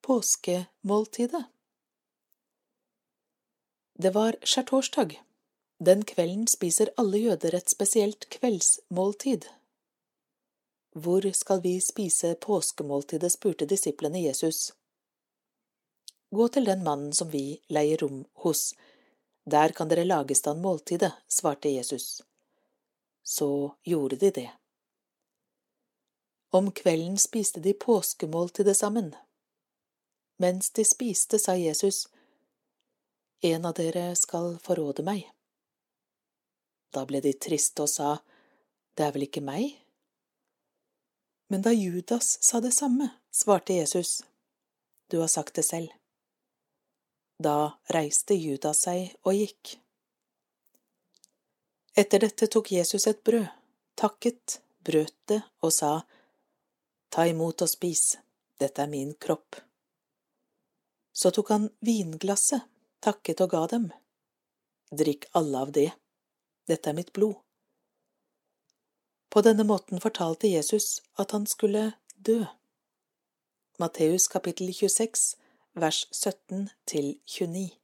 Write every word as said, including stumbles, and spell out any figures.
påskemåltidet. Det var skjærtorsdag. Den kvelden spiser alle jøder et spesielt kveldsmåltid. Hvor skal vi spise påskemåltidet, spurte disiplene Jesus. Gå til den mannen som vi leier rom hos. Der kan dere lage stand måltidet, svarte Jesus. Så gjorde de det. Om kvelden spiste de påskemåltidet sammen. Mens de spiste, sa Jesus, en av dere skal forråde meg. Da ble de triste og sa, det er vel ikke meg? Men da Judas sa det samme, svarte Jesus, du har sagt det selv. Da reiste Judas seg og gikk. Etter dette tok Jesus et brød, takket, brøt det og sa, ta imot og spis, dette er min kropp. Så tok han vinglasset, takket og ga dem. Drikk alle av det, dette er mitt blod. På denne måten fortalte Jesus at han skulle dø. Matteus kapittel tjueseks, vers sytten til tjueni.